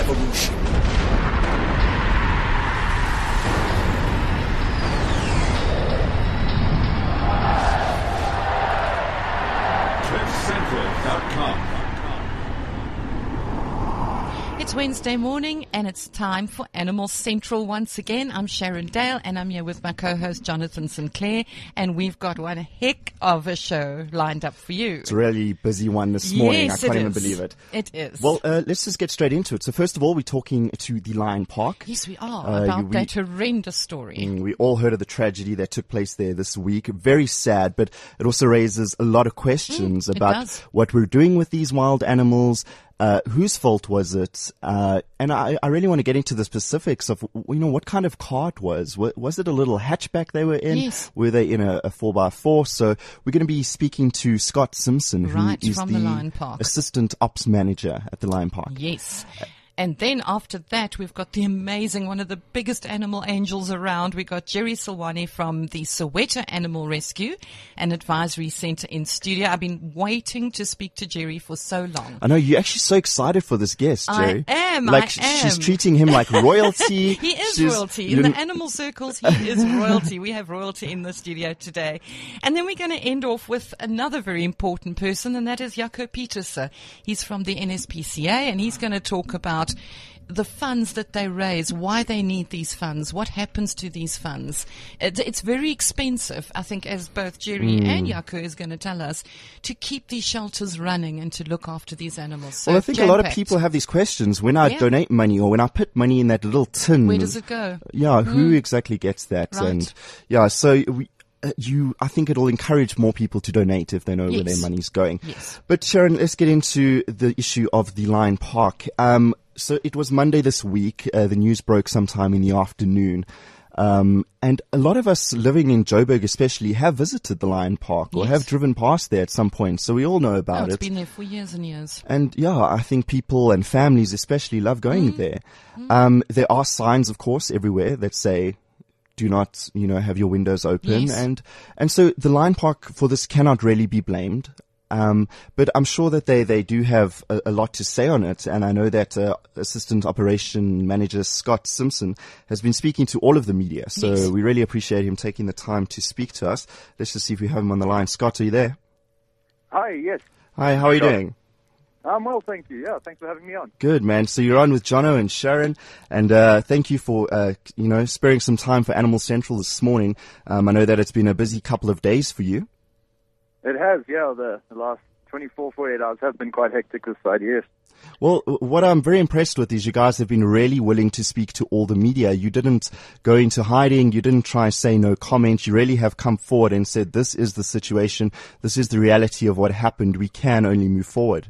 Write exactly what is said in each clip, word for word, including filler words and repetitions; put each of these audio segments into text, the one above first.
revolution. cliff central dot com. It's Wednesday morning and it's time for Animal Central once again. I'm Sharon Dale and I'm here with my co-host Jonathan Sinclair, and we've got one heck of a show lined up for you. It's a really busy one this morning. Yes, I can't it even is. believe it. It is. Well, uh, let's just get straight into it. So first of all, we're talking to the Lion Park. Yes, we are, Uh, about we- that horrendous story. Mm, We all heard of the tragedy that took place there this week. Very sad, but it also raises a lot of questions Mm, it about does. what we're doing with these wild animals. Uh, whose fault was it? Uh, and I, I really want to get into the specifics of, you know, what kind of car it was. Was, was it a little hatchback they were in? Yes. Were they in a, a four by four? So we're going to be speaking to Scott Simpson, who Right, is from the, the Lion Park. assistant ops manager at the Lion Park. Yes. And then after that, we've got the amazing, one of the biggest animal angels around. We got Jerry Silwani from the Soweto Animal Rescue and Advisory Center in studio. I've been waiting to speak to Jerry for so long. I know you're actually so excited for this guest, I Jerry. am, Like I sh- am. she's treating him like royalty. He is She's- royalty. you In the know, animal circles, he is royalty. We have royalty in the studio today. And then we're going to end off with another very important person, and that is Jaco Pieterse. He's from the N S P C A, and he's going to talk about the funds that they raise, why they need these funds, what happens to these funds. It, it's very expensive, I think, as both Jerry Hmm. and Jaco is going to tell us, to keep these shelters running and to look after these animals. So well, I think a lot of jam-packed. people have these questions. When I Yeah. donate money or when I put money in that little tin, Where does it go? Yeah, who exactly gets that? Right. And yeah, so we, uh, you, I think it'll encourage more people to donate if they know where Yes. their money's going. Yes. But Sharon, let's get into the issue of the Lion Park. Um, so it was Monday this week. Uh, the news broke sometime in the afternoon. Um, and a lot of us living in Joburg especially have visited the Lion Park or Yes. have driven past there at some point. So we all know Oh, about it's it. been there for years and years. And yeah, I think people and families especially love going there. Um, there are signs, of course, everywhere that say, do not, you know, have your windows open. Yes. And, and so the Lion Park for this cannot really be blamed. Um, but I'm sure that they, they do have a, a lot to say on it. And I know that, uh, Assistant Operation Manager Scott Simpson has been speaking to all of the media. So Yes. we really appreciate him taking the time to speak to us. Let's just see if we have him on the line. Scott, are you there? Hi, yes. Hi, how are you Sure. doing? Um, well, thank you. Yeah, thanks for having me on. Good, man. So you're on with Jono and Sharon, and uh, thank you for, uh, you know, sparing some time for Animal Central this morning. Um, I know that it's been a busy couple of days for you. It has, yeah, the, the last twenty-four, forty-eight hours have been quite hectic this side, yes. Well, w- what I'm very impressed with is you guys have been really willing to speak to all the media. You didn't go into hiding. You didn't try and say no comment. You really have come forward and said, this is the situation. This is the reality of what happened. We can only move forward.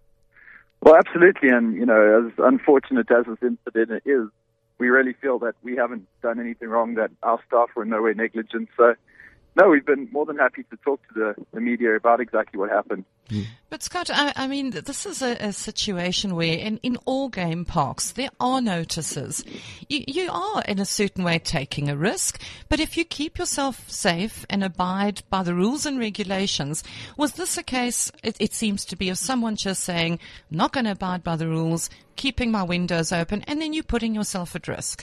Well, absolutely, and, you know, as unfortunate as this incident is, we really feel that we haven't done anything wrong, that our staff were in no way negligent, so... No, we've been more than happy to talk to the, the media about exactly what happened. But Scott, I, I mean, this is a, a situation where in, in all game parks, there are notices. You, you are in a certain way taking a risk, but if you keep yourself safe and abide by the rules and regulations, was this a case, it, it seems to be, of someone just saying, I'm not going to abide by the rules, keeping my windows open, and then you putting yourself at risk?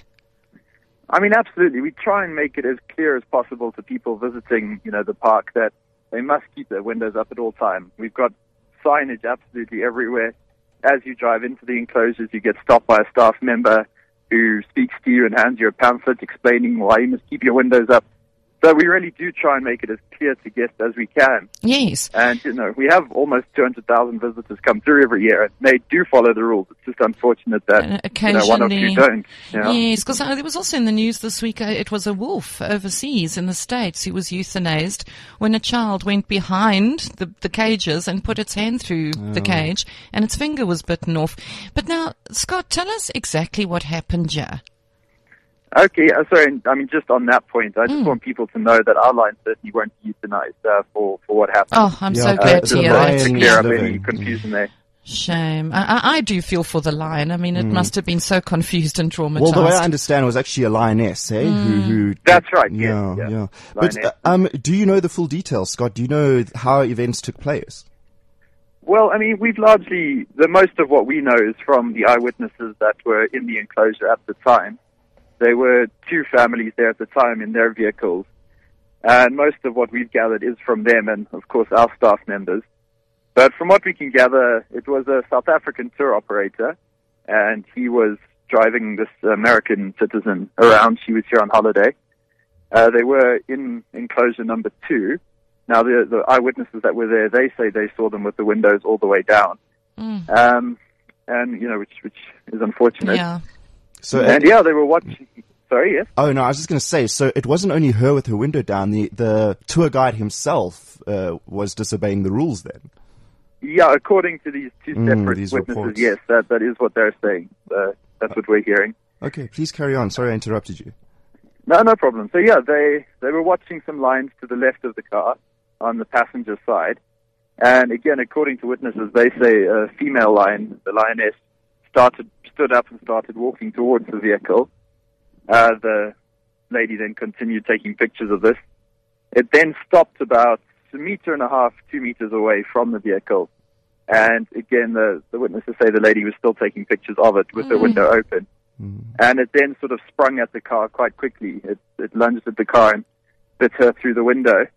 I mean, absolutely. We try and make it as clear as possible to people visiting, you know, the park that they must keep their windows up at all time. We've got signage absolutely everywhere. As you drive into the enclosures, you get stopped by a staff member who speaks to you and hands you a pamphlet explaining why you must keep your windows up. So we really do try and make it as clear to guests as we can. Yes. And, you know, we have almost two hundred thousand visitors come through every year, and they do follow the rules. It's just unfortunate that, Uh, you know, one or two occasionally- don't. You know? Yes, because there was also in the news this week, uh, it was a wolf overseas in the States who was euthanized when a child went behind the, the cages and put its hand through the cage and its finger was bitten off. But now, Scott, tell us exactly what happened here. Okay, uh, sorry, I mean, just on that point, I just Mm. want people to know that our line certainly weren't euthanized uh, for, for what happened. Oh, I'm Yeah, so uh, glad it's to a hear lion. that. to Yeah. clear up any Living. confusion there. Shame. I, I, I do feel for the lion. I mean, it must have been so confused and traumatized. Well, the way I understand it was actually a lioness, eh? Who, who, That's right, yes, yeah, yeah. yeah. But, Lioness. uh, um, do you know the full details, Scott? Do you know how events took place? Well, I mean, we've largely, the most of what we know is from the eyewitnesses that were in the enclosure at the time. There were two families there at the time in their vehicles. And most of what we've gathered is from them and, of course, our staff members. But from what we can gather, it was a South African tour operator, and he was driving this American citizen around. She was here on holiday. Uh, they were in enclosure number two. Now, the, the eyewitnesses that were there, they say they saw them with the windows all the way down. Mm. Um, and, you know, which which is unfortunate. Yeah. So, and, yeah, they were watching... Sorry, yes? Oh, no, I was just going to say, so it wasn't only her with her window down. The, the tour guide himself uh, was disobeying the rules then. Yeah, according to these two Mm, separate these witnesses, reports. yes, that, that is what they're saying. Uh, that's what we're hearing. Okay, please carry on. Sorry I interrupted you. No, no problem. So, yeah, they, they were watching some lines to the left of the car on the passenger side. And, again, according to witnesses, they say a female lion, the lioness, started stood up and started walking towards the vehicle. Uh, the lady then continued taking pictures of this. It then stopped about a meter and a half, two meters away from the vehicle. And again, the, the witnesses say the lady was still taking pictures of it with mm. the window open. Mm. And it then sort of sprung at the car quite quickly. It, it lunged at the car and bit her through the window.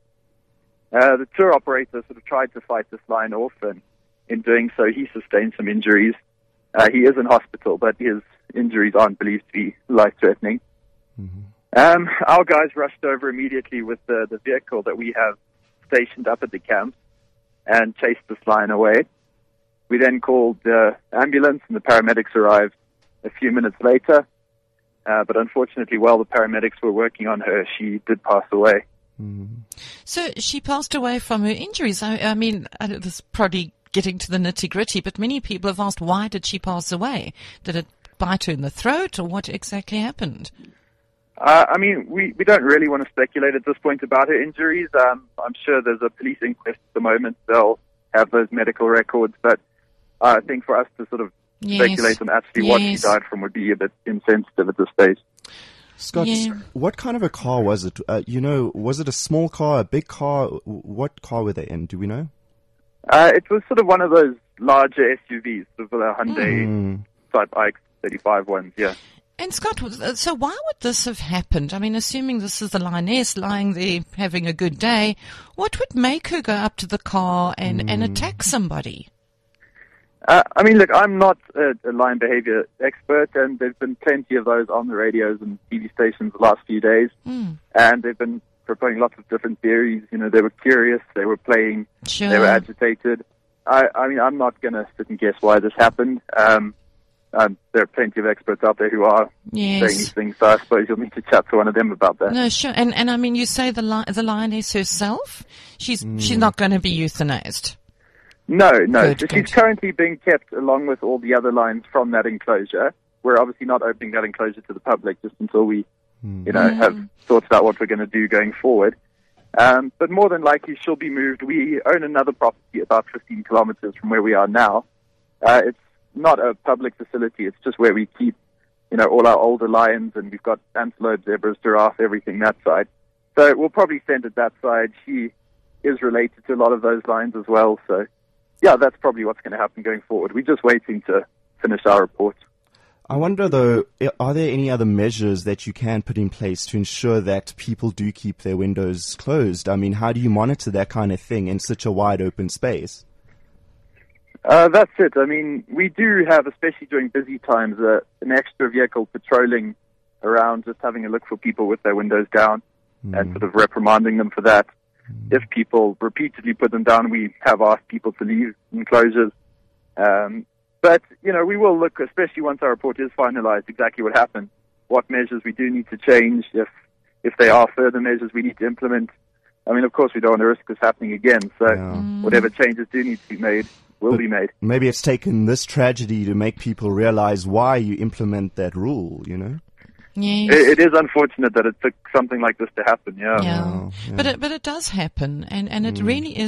Uh, the tour operator sort of tried to fight this line off, and in doing so, he sustained some injuries. Uh, he is in hospital, but his injuries aren't believed to be life-threatening. Mm-hmm. Um, our guys rushed over immediately with the, the vehicle that we have stationed up at the camp and chased this lion away. We then called the ambulance, and the paramedics arrived a few minutes later. Uh, but unfortunately, while the paramedics were working on her, she did pass away. Mm-hmm. So she passed away from her injuries. I, I mean, I know this is probably getting to the nitty-gritty, but many people have asked, why did she pass away? Did it bite her in the throat, or what exactly happened? Uh, I mean, we, we don't really want to speculate at this point about her injuries. Um, I'm sure there's a police inquest at the moment. They'll have those medical records, but uh, I think for us to sort of yes. speculate on actually yes. what she died from would be a bit insensitive at this stage. Scott, Yeah. what kind of a car was it? Uh, you know, was it a small car, a big car? What car were they in? Do we know? Uh, it was sort of one of those larger S U Vs, sort of the Hyundai Mm. type I X thirty-five ones, yeah. And Scott, so why would this have happened? I mean, assuming this is the lioness lying there having a good day, what would make her go up to the car and, Mm. and attack somebody? Uh, I mean, look, I'm not a, a lion behavior expert, and there's been plenty of those on the radios and T V stations the last few days, Mm. and they've been proposing lots of different theories. You know, they were curious, they were playing, Sure. they were agitated. I, I mean, I'm not going to sit and guess why this happened. Um, um, there are plenty of experts out there who are Yes. saying these things, so I suppose you'll need to chat to one of them about that. No, sure. And, and I mean, you say the li- the lioness herself, she's she's not going to be euthanized. No, no. Good, So good. she's currently being kept along with all the other lions from that enclosure. We're obviously not opening that enclosure to the public just until we, you know, have sorted out what we're going to do going forward. Um, but more than likely, she'll be moved. We own another property about fifteen kilometers from where we are now. Uh, it's not a public facility. It's just where we keep, you know, all our older lions, and we've got antelope, zebras, giraffe, everything that side. So we'll probably send it that side. She is related to a lot of those lions as well, so yeah, that's probably what's going to happen going forward. We're just waiting to finish our report. I wonder, though, i- are there any other measures that you can put in place to ensure that people do keep their windows closed? I mean, how do you monitor that kind of thing in such a wide open space? Uh, that's it. I mean, we do have, especially during busy times, uh, an extra vehicle patrolling around, just having a look for people with their windows down and sort of reprimanding them for that. If people repeatedly put them down, we have asked people to leave enclosures. Um, but, you know, we will look, especially once our report is finalized, exactly what happened, what measures we do need to change, if if there are further measures we need to implement. I mean, of course, we don't want to risk this happening again, so Yeah. whatever changes do need to be made will But be made. Maybe it's taken this tragedy to make people realize why you implement that rule, you know? Yes. It, it is unfortunate that it took something like this to happen, yeah. Yeah, Oh, yeah. but it but it does happen, and and it really is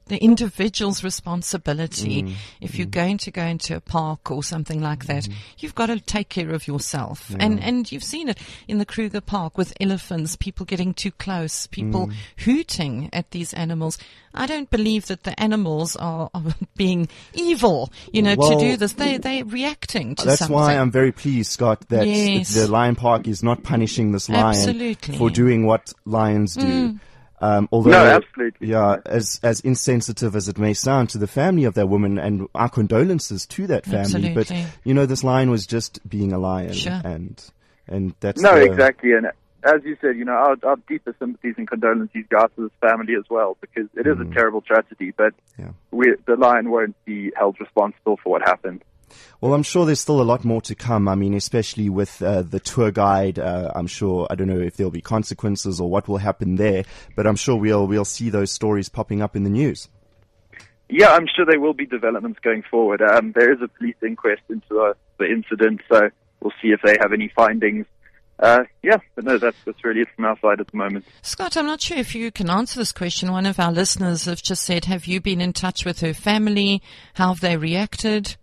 the individual's responsibility. Mm, if you're going to go into a park or something like that, you've got to take care of yourself. Yeah. And and you've seen it in the Kruger Park with elephants, people getting too close, people hooting at these animals. I don't believe that the animals are, are being evil, you know, Well, to do this. They, they're reacting to That's something. why I'm very pleased, Scott, that Yes. the Lion Park is not punishing this lion Absolutely. for doing what lions do. Mm. Um, although, No, absolutely. yeah, as as insensitive as it may sound to the family of that woman, and our condolences to that family. But Absolutely. you know, this lion was just being a lion, Sure. and and that's No, the- exactly. And as you said, you know, our, our deepest sympathies and condolences go out to this family as well, because it is a terrible tragedy, but Yeah. we, the lion won't be held responsible for what happened. Well, I'm sure there's still a lot more to come. I mean, especially with uh, the tour guide. Uh, I'm sure, I don't know if there'll be consequences or what will happen there, but I'm sure we'll we'll see those stories popping up in the news. Yeah, I'm sure there will be developments going forward. Um, there is a police inquest into uh, the incident, so we'll see if they have any findings. Uh, yeah, but no, that's, that's really it from our side at the moment. Scott, I'm not sure if you can answer this question. One of our listeners have just said, have you been in touch with her family? How have they reacted?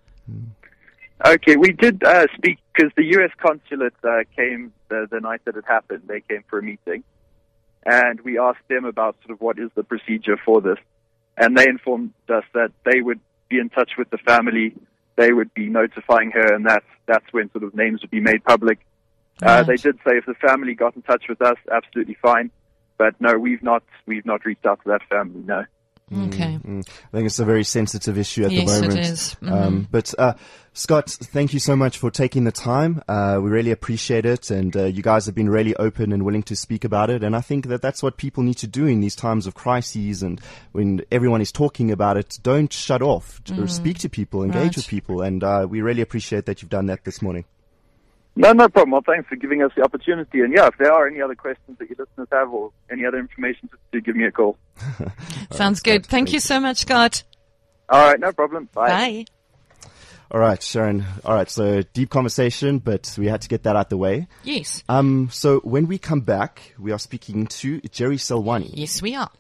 Okay, we did uh, speak because the U S consulate uh, came the, the night that it happened. They came for a meeting, and we asked them about sort of what is the procedure for this, and they informed us that they would be in touch with the family, they would be notifying her, and that's that's when sort of names would be made public. Uh, Right. they did say if the family got in touch with us, absolutely fine, but no, we've not we've not reached out to that family. No. Okay. Mm. I think it's a very sensitive issue at Yes, the it moment. is. Mhm. Um, but uh, Scott, thank you so much for taking the time. Uh, we really appreciate it, and uh, you guys have been really open and willing to speak about it. And I think that that's what people need to do in these times of crises, and when everyone is talking about it. Don't shut off. Or speak to people, engage Right. with people, and uh, we really appreciate that you've done that this morning. No, no problem. Well, thanks for giving us the opportunity. And yeah, if there are any other questions that your listeners have or any other information, just do give me a call. Sounds good. Thank you so much, Scott. All right, no problem. Bye. Bye. All right, Sharon. All right, so deep conversation, but we had to get that out the way. Yes. Um, so when we come back, we are speaking to Jerry Selwani. Yes, we are.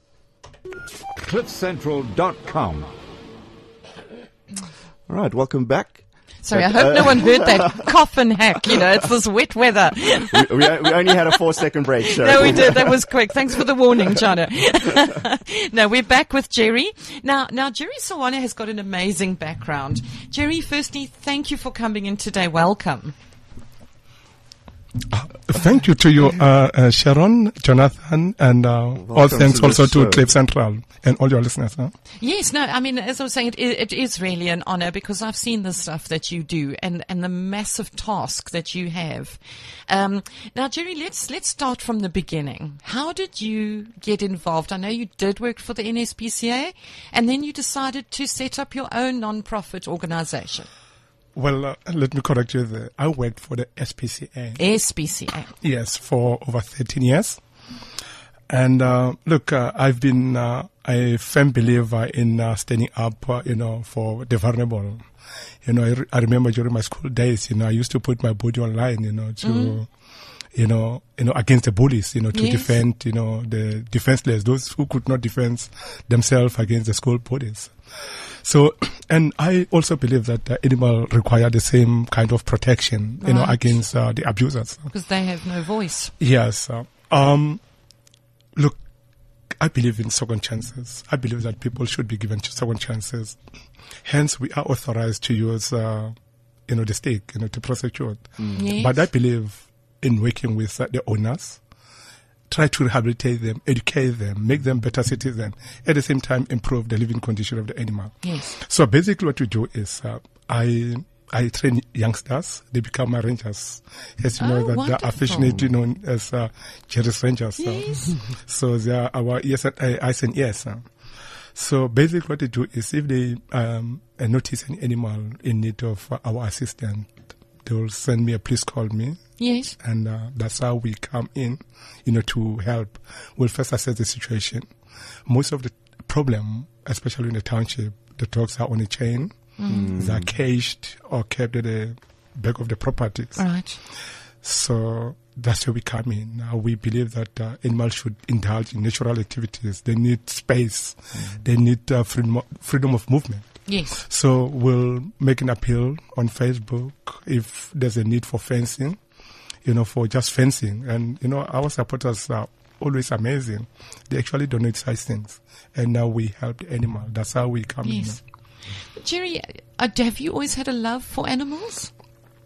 cliff central dot com. All right, welcome back. Sorry, I But, hope uh, no one heard that coffin hack. You know, it's this wet weather. we, we, we only had a four second break, Sharon. No, we did. That was quick. Thanks for the warning, Jana. No, we're back with Jerry. Now, now Jerry Selwani has got an amazing background. Jerry, firstly, thank you for coming in today. Welcome. Thank you to you, uh, uh, Sharon, Jonathan, and uh, all Welcome thanks to also the to show. Cliff Central and all your listeners. Huh? Yes, no, I mean, as I was saying, it, it is really an honor because I've seen the stuff that you do and, and the massive task that you have. Um, now, Jerry, let's let's start from the beginning. How did you get involved? I know you did work for the N S P C A, and then you decided to set up your own non-profit organization. Well, uh, let me correct you there. I worked for the S P C A. S P C A. Yes, for over thirteen years. And uh, look, uh, I've been uh, a firm believer in uh, standing up, uh, you know, for the vulnerable. You know, I, re- I remember during my school days, you know, I used to put my body online, you know, to, mm. you know, you know, against the bullies, you know, to Yes. defend, you know, the defenseless, those who could not defend themselves against the school bullies. So, and I also believe that uh, animals require the same kind of protection, you know, Right. against uh, the abusers. Because they have no voice. Yes. Uh, um, look, I believe in second chances. I believe that people should be given second chances. Hence, we are authorized to use, uh, you know, the stake, you know, to prosecute. Yes. But I believe in working with uh, the owners, try to rehabilitate them, educate them, make them better citizens, at the same time improve the living condition of the animal. Yes. So basically what we do is uh, I I train youngsters, they become my rangers. As you Oh, know, that wonderful. they're affectionately known as uh, Jerry's Rangers. uh. Yes. So they are our yes and uh, eyes and ears. uh. So basically what they do is if they um, uh, notice an animal in need of uh, our assistance, they will send me a please call me. Yes. And uh, that's how we come in, you know, to help. We'll first assess the situation. Most of the problem, especially in the township, the dogs are on a chain. Mm. They're caged or kept at the back of the properties. Right. So that's where we come in. Now we believe that uh, animals should indulge in natural activities. They need space. Mm. They need uh, freedom, freedom of movement. Yes. So we'll make an appeal on Facebook if there's a need for fencing, you know, for just fencing. And, you know, our supporters are always amazing. They actually donate such things. And now we help the animal. That's how we come yes. in. Jerry, uh, have you always had a love for animals?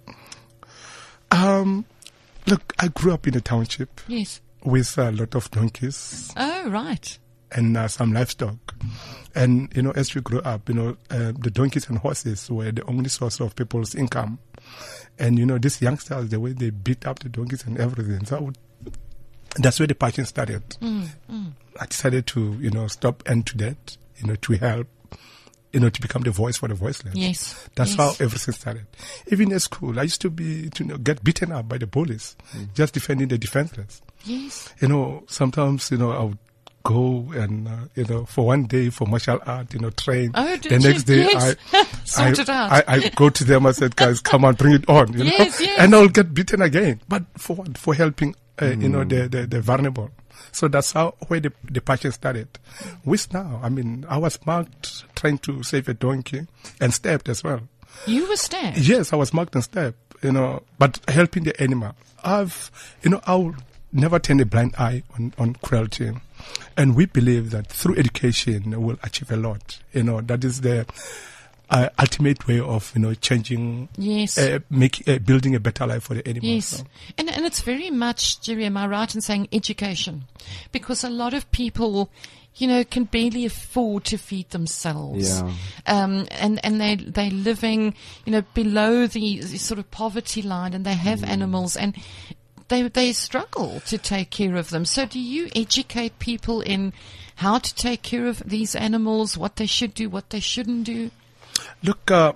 Um, look, I grew up in a township. Yes. With a lot of donkeys. Oh, right. And uh, some livestock. And, you know, as we grew up, you know, uh, the donkeys and horses were the only source of people's income. And, you know, these youngsters, the way they beat up the donkeys and everything. So I would, that's where the passion started. Mm, mm. I decided to, you know, stop and to that, you know, to help, you know, to become the voice for the voiceless. Yes. That's yes. how everything started. Even at school, I used to be, to you know, get beaten up by the bullies, mm. just defending the defenseless. Yes. You know, sometimes, you know, I would go and, uh, you know, for one day for martial art, you know, train. Oh, did the you? next day Yes. I, Sort I, it out. I, I go to them, I said, guys, come on, bring it on, you Yes, know, yes. and I'll get beaten again. But for what? For helping, uh, mm. you know, the, the, the vulnerable. So that's how, where the, the passion started. With now, I mean, I was marked trying to save a donkey and stabbed as well. You were stabbed? Yes, I was marked and stabbed, you know, but helping the animal. I've, you know, I'll never turn a blind eye on, on cruelty. And we believe that through education we'll achieve a lot. You know, that is the uh, ultimate way of, you know, changing, yes, uh, make, uh, building a better life for the animals. Yes. So. And, and it's very much, Jerry, am I right in saying education? Because a lot of people, you know, can barely afford to feed themselves. Yeah. Um, and, and they, they're living, you know, below the, the sort of poverty line, and they have mm. animals, and they, they struggle to take care of them. So do you educate people in how to take care of these animals, what they should do, what they shouldn't do? Look, uh,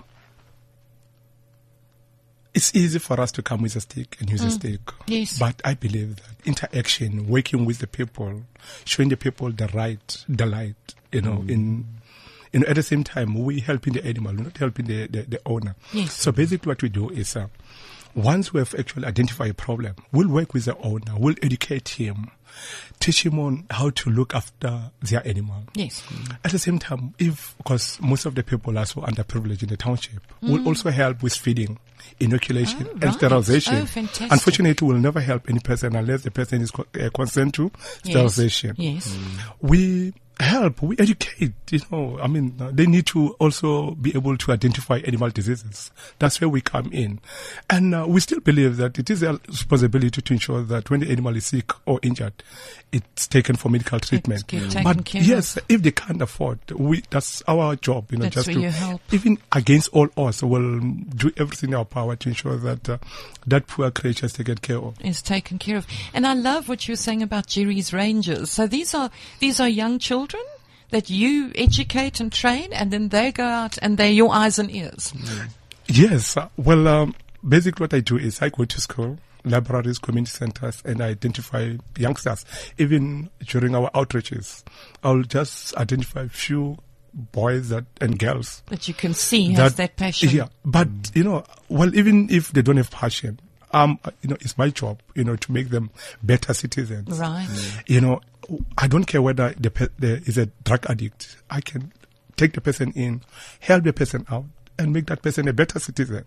it's easy for us to come with a stick and use mm. a stick. Yes. But I believe that interaction, working with the people, showing the people the right, the light, you know, mm. in, you know, at the same time, we helping the animal, we're not helping the, the, the owner. Yes. So basically what we do is, uh, once we have actually identified a problem, we'll work with the owner, we'll educate him, teach him on how to look after their animal. Yes. At the same time, if, because most of the people are so underprivileged in the township, Mm. we'll also help with feeding, inoculation, Oh, and right. sterilization. Oh, fantastic. Unfortunately, we'll never help any person unless the person is co- uh, consent to sterilization. Yes. We help, we educate, you know, I mean, uh, they need to also be able to identify animal diseases. That's where we come in. And uh, we still believe that it is a responsibility to ensure that when the animal is sick or injured, it's taken for medical treatment. It's taken But care yes, of. if they can't afford, we, that's our job, you know, That's just where to, you help. even against all odds, we'll do everything in our power to ensure that uh, that poor creature is taken care of. Is taken care of. And I love what you were saying about Jerry's Rangers. So these are these are young children that you educate and train, and then they go out and they're your eyes and ears. Yes. uh, Well, um, basically what I do is I go to school, libraries, community centers, and I identify youngsters. Even during our outreaches, I'll just identify a few boys that and girls. That you can see has that passion. Yeah. But, you know, well, even if they don't have passion, um, you know, it's my job, you know, to make them better citizens. Right. You know, I don't care whether the, pe- the is a drug addict. I can take the person in, help the person out, and make that person a better citizen.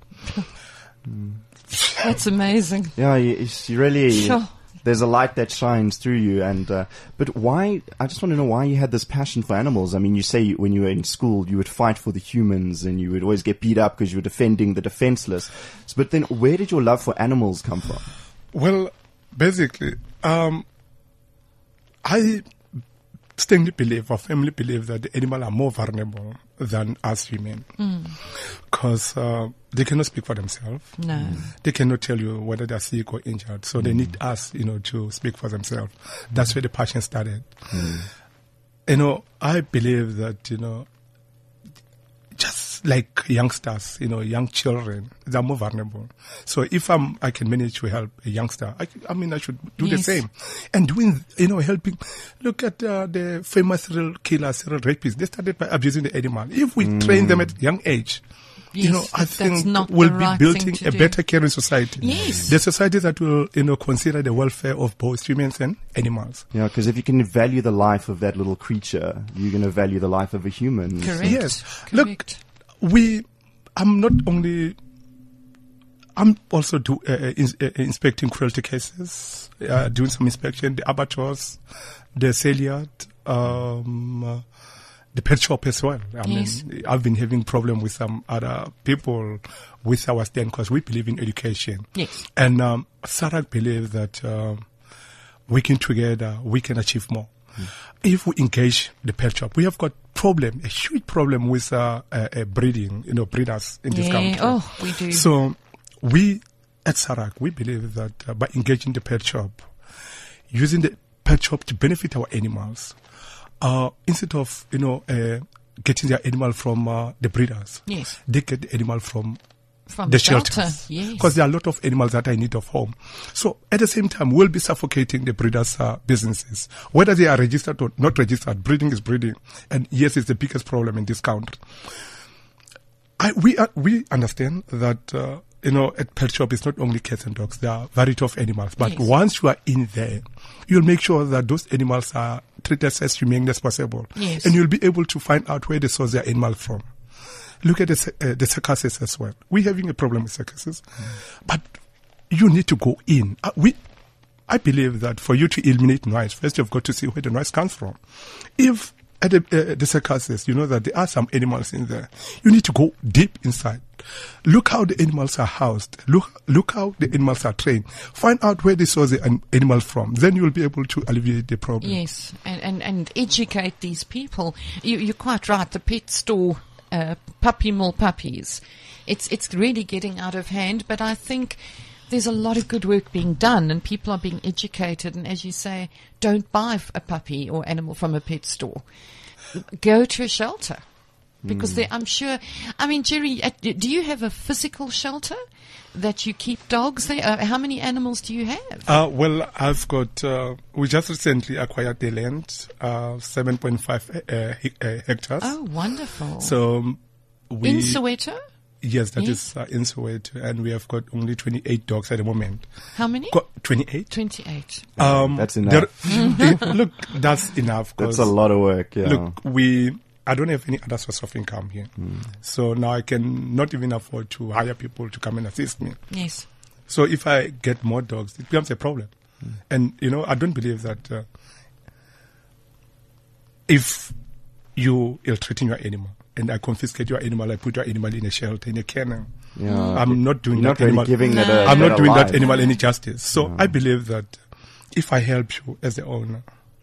That's amazing. Yeah, you, it's- you really. Sure. There's a light that shines through you, and uh, but why? I just want to know why you had this passion for animals. I mean, you say you, when you were in school, you would fight for the humans, and you would always get beat up because you were defending the defenseless. So, but then, where did your love for animals come from? Well, basically, um, I strongly believe, or firmly believe, that the animals are more vulnerable than us human, because uh, they cannot speak for themselves. No. They cannot tell you whether they're sick or injured, so they need us, you know, to speak for themselves. That's where the passion started. You know, I believe that, you know, just like youngsters, you know, young children, they're more vulnerable. So if I'm, I can manage to help a youngster, I, I mean, I should do Yes. the same. And doing, you know, helping, look at uh, the famous serial killers, serial rapists. They started by abusing the animal. If we train them at a young age, you know, Yes, I that's think not will the be right building thing to a do. better caring society. Yes. The society that will, you know, consider the welfare of both humans and animals. Yeah, because if you can value the life of that little creature, you're going to value the life of a human. Correct. Yes. Look, Correct. we, I'm not only, I'm also do, uh, uh, ins- uh, inspecting cruelty cases, uh, doing some inspection, the abattoirs, the sale yard, um, uh, the pet shop as well. I Yes. mean, I've been having problem with some other people with our stand because we believe in education. Yes. And um, Sarak believes that um, working together, we can achieve more. Mm. If we engage the pet shop, we have got problem, a huge problem with uh, uh, uh, breeding, you know, breeders in this Yeah. country. Oh, we do. So we at Sarak, we believe that uh, by engaging the pet shop, using the pet shop to benefit our animals, uh, instead of, you know, uh, getting their animal from uh, the breeders, Yes. they get the animal from From the shelter. shelters. Yes. Because there are a lot of animals that are in need of home. So at the same time, we'll be suffocating the breeders' uh, businesses. Whether they are registered or not registered, breeding is breeding. And yes, it's the biggest problem in this country. I, we, uh, we understand that, uh, you know, at pet shop, it's not only cats and dogs. There are variety of animals. But Yes. once you are in there, you'll make sure that those animals are treated as humane as possible. Yes. And you'll be able to find out where they source their animal from. Look at the, cir- uh, the circuses as well. We're having a problem with circuses. Mm. But you need to go in. Uh, we, I believe that for you to eliminate noise, first you've got to see where the noise comes from. If at the, uh, the circuses, you know that there are some animals in there, you need to go deep inside. Look how the animals are housed. Look, look how the animals are trained. Find out where they source the an- animal from. Then you will be able to alleviate the problem. Yes, and, and, and educate these people. You, you're quite right. The pet store, uh, puppy mill puppies, it's it's really getting out of hand. But I think there's a lot of good work being done, and people are being educated. And as you say, don't buy a puppy or animal from a pet store. Go to a shelter. Because mm. I'm sure, I mean, Jerry, do you have a physical shelter that you keep dogs there? Uh, how many animals do you have? Uh, well, I've got, uh, we just recently acquired the land, uh, seven point five uh, he- uh, hectares. Oh, wonderful. So um, we. In Soweto? Yes, that Yes. is uh, in Soweto, and we have got only twenty-eight dogs at the moment. How many? Got twenty-eight. twenty-eight. Um, That's enough. there- look, that's enough. 'cause That's a lot of work, yeah. Look, we. I don't have any other source of income here. Mm. So now I can not even afford to hire people to come and assist me. Yes. So if I get more dogs, it becomes a problem. Mm. And, you know, I don't believe that uh, if you ill-treating your animal and I confiscate your animal, I put your animal in a shelter, in a kennel, Yeah. I'm not doing You're that not really animal. giving it No. a I'm not better doing life. that animal any justice. So No. I believe that if I help you as the owner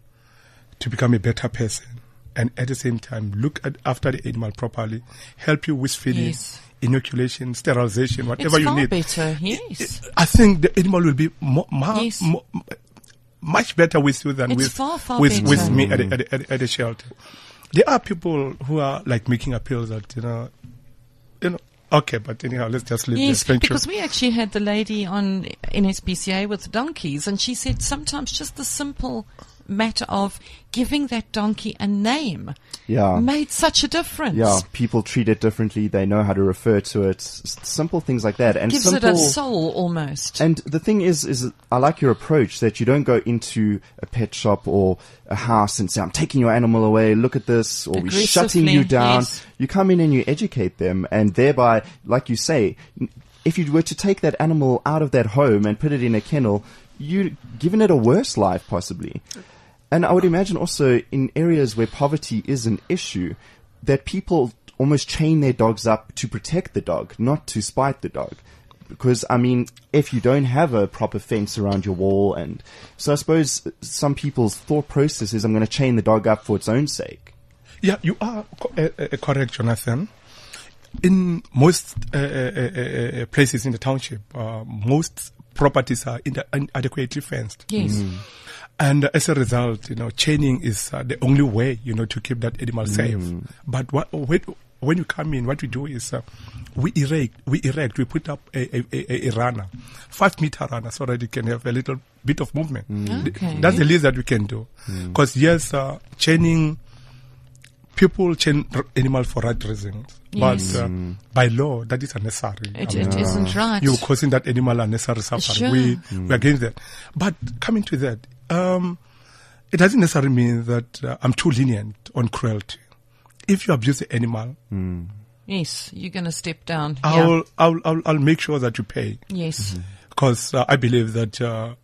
to become a better person, and at the same time look at after the animal properly, help you with feeding, Yes. inoculation, sterilization, whatever It's you far need. better, yes. I think the animal will be more, more, Yes. more, much better with you than It's with far, far with, with better. me at the, at, the, at, the, at the shelter. There are people who are like making appeals that you know, you know. Okay, but anyhow, let's just leave Yes, this. Thank because you. we actually had the lady on N S P C A with donkeys, and she said sometimes just the simple matter of giving that donkey a name Yeah. made such a difference. Yeah, people treat it differently. They know how to refer to it. S- simple things like that. And Gives simple, it a soul almost. And the thing is, is I like your approach that you don't go into a pet shop or a house and say, I'm taking your animal away, look at this, or we're shutting you Aggressively, down. yes. You come in and you educate them, and thereby, like you say, if you were to take that animal out of that home and put it in a kennel, you're giving it a worse life possibly. And I would imagine also in areas where poverty is an issue, that people almost chain their dogs up to protect the dog, not to spite the dog. Because, I mean, if you don't have a proper fence around your wall, and so I suppose some people's thought process is, I'm going to chain the dog up for its own sake. Yeah, you are co- uh, uh, correct, Jonathan. In most uh, uh, uh, uh, places in the township, uh, most properties are inde- inadequately fenced. yes. Mm. And as a result, you know, chaining is uh, the only way, you know, to keep that animal safe. But what, when, when you come in, what we do is uh, we erect, we erect, we put up a, a, a, a runner, five meter runner, so that it can have a little bit of movement. Okay. That's the least that we can do. Because yes, uh, chaining people chain r- animals for right reasons. Yes. But uh, by law, that is unnecessary. It, I mean, it isn't right. You're causing that animal unnecessary suffering. Sure. We, we're against that. But coming to that, um, it doesn't necessarily mean that uh, I'm too lenient on cruelty. If you abuse the animal, Yes, you're going to step down. I'll, yeah. I'll, I'll, I'll make sure that you pay. Yes. Because uh, I believe that uh,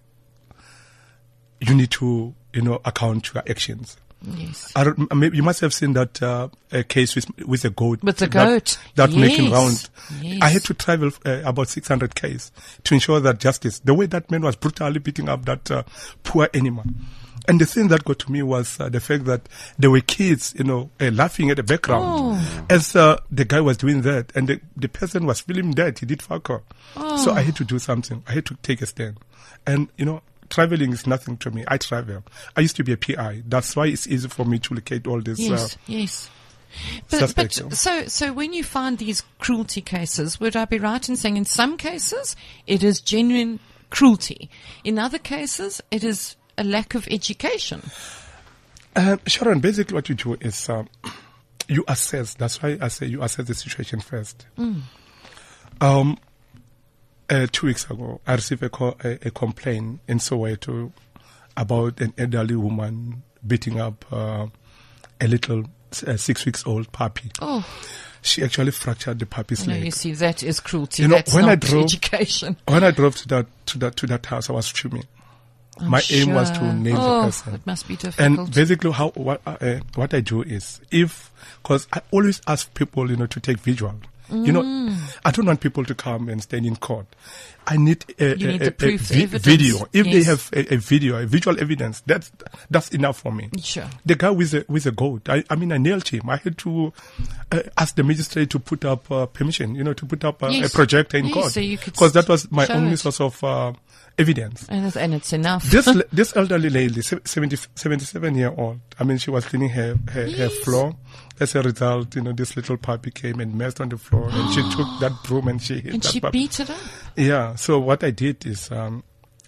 you need to, you know, account to your actions. Yes. I don't, maybe you must have seen that uh, a case with with a goat. With the that- goat. that, Yes. making round. Yes. I had to travel uh, about six hundred k's to ensure that justice. The way that man was brutally beating up that uh, poor animal. And the thing that got to me was uh, the fact that there were kids, you know, uh, laughing at the background Oh. as uh, the guy was doing that, and the, the person was feeling dead. He did fuck up. Oh. So I had to do something. I had to take a stand. And you know, traveling is nothing to me. I travel. I used to be a P I. That's why it's easy for me to locate all this. Yes, Uh, yes. But, suspects, but yeah. so, so when you find these cruelty cases, would I be right in saying in some cases it is genuine cruelty? In other cases, it is a lack of education. Uh, Sharon, basically what you do is um, you assess. That's why I say you assess the situation first. Um, uh, two weeks ago, I received a, co- a, a complaint in Soweto about an elderly woman beating up uh, a little uh, six weeks old puppy. Oh, She actually fractured the puppy's no, leg. you see, that is cruelty. You know, That's when not I drove- education. When I drove to that to that to that house, I was fuming. I'm My aim was sure. to nail oh, the person. It must be difficult. And basically, how what uh, what I do is if because I always ask people, you know, to take visual. You know, I don't want people to come and stand in court. I need a, You a, need a, the proof, a vi- evidence. video. If they Yes. have a, a video, a visual evidence, that's that's enough for me. Sure. The guy with a with a goat. I, I mean, I nailed him. I had to uh, ask the magistrate to put up uh, permission. You know, to put up uh, Yes. a projector in Yes, court so you could because that was my show only it. source of uh, evidence. and, it's, and it's enough. This la- this elderly lady, se- seventy, seventy-seven year old. I mean, she was cleaning her her, her Yes. floor. As a result, you know, this little puppy came and messed on the floor, and she took that broom and she hit and that she puppy. beat it up. Yeah. So what I did is, um,